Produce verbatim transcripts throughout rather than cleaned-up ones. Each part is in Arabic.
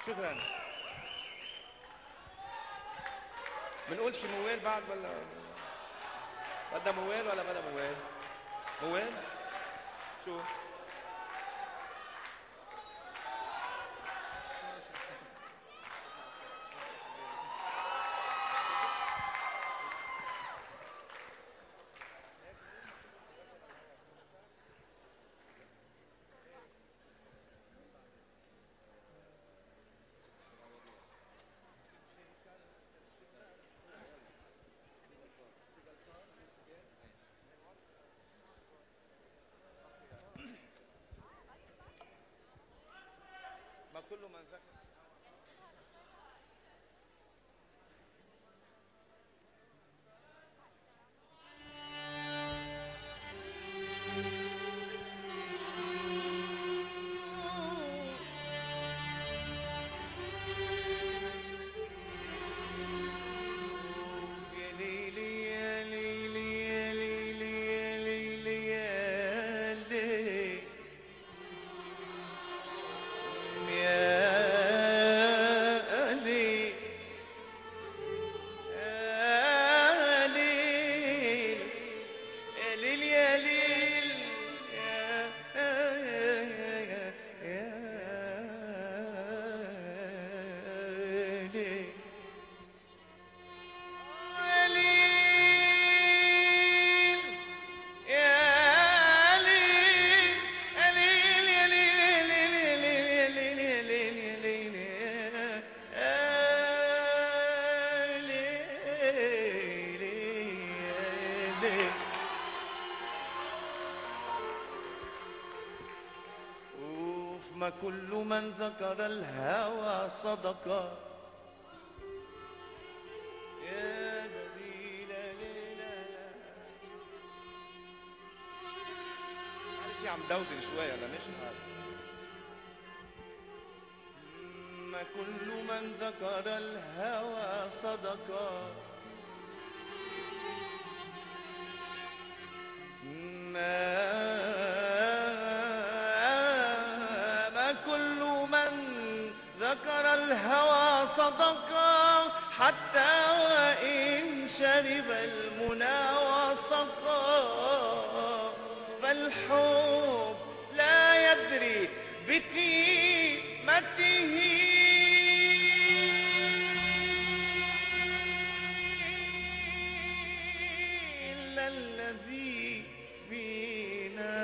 شكرا. بنقول شي موال بعد ولا بدها موال ولا بدها موال؟ موال؟ شو؟ ما كله من ذكر. ما كل من ذكر الهوى صدقا. يا دليلا ليلا معلش عم دوزن شوي هلا مش هذا. ما كل من ذكر الهوى صدقا. ما ذكر الهوى صدقا حتى وإن شرب المنى وسقى. فالحب لا يدري بقيمته إلا الذي في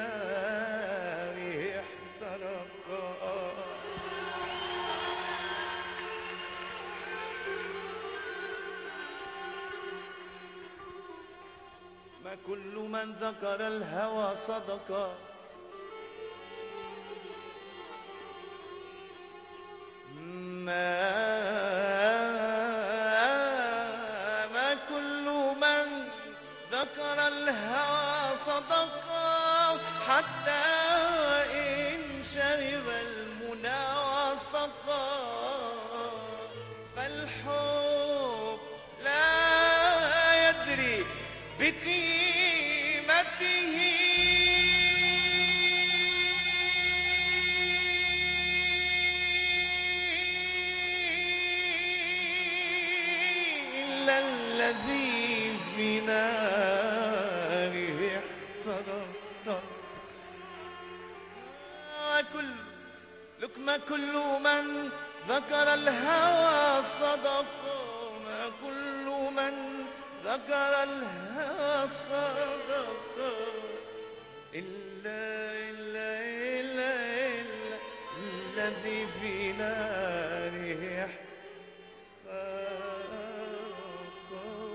ناره احترقا. ما كل من ذكر الهوى صدقا. ما ما كل من ذكر الهوى صدقا حتى وإن شرب المنى وسقى. فالحب لا يدري بقيمته إلا الذي في ناره احترق. كل لك ما كل من ذكر الهوى صدق. ما كل من ذكر الهوى صدق إلا إلا إلا إلا الذي في ناره احترق.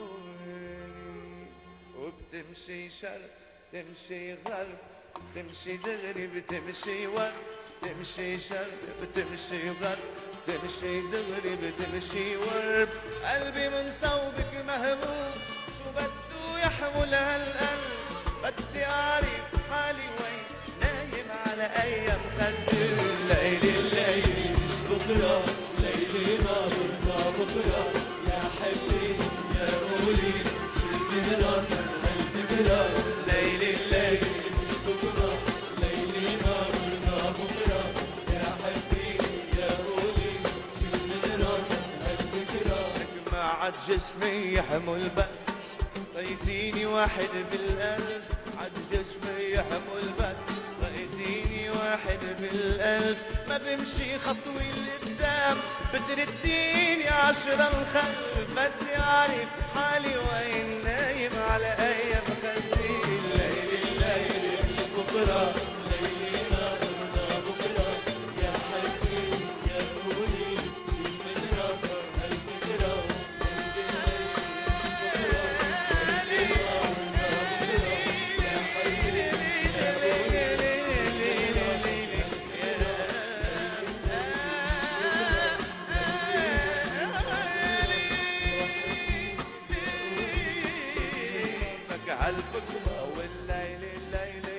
وبتمشي شرق تمشي غرب تمشي دغري بتمشي ورد. تمشي شرق بتمشي غرب تمشي دغري بتمشي ورب. قلبي من ثوبك مهبوب شو بده يحمل هالقلب. بدي اعرف حالي وين نايم على ايام خدي. ليلي الليلي مش بكره ليلي ما برضى بكره. يا حبي يا قولي شلت راسك هالفكره. ليلي الليلي مش بكره ليلي ما برضى بكره. يا حبي يا قولي شلت عد جسمي يحمل بك غيتيني واحد بالألف عد جسمي يحمل بك غيتيني واحد بالألف ما بمشي خطوي لقدام بترديني عشرة الخلف بدي أعرف حالي وين نايم على أيام خدي الليل الليل مش بكرة ليلي ناظرنا بكرة يا حبيبي يا قولي شيل من راسك هالفكرة عالفكرة والليل الليل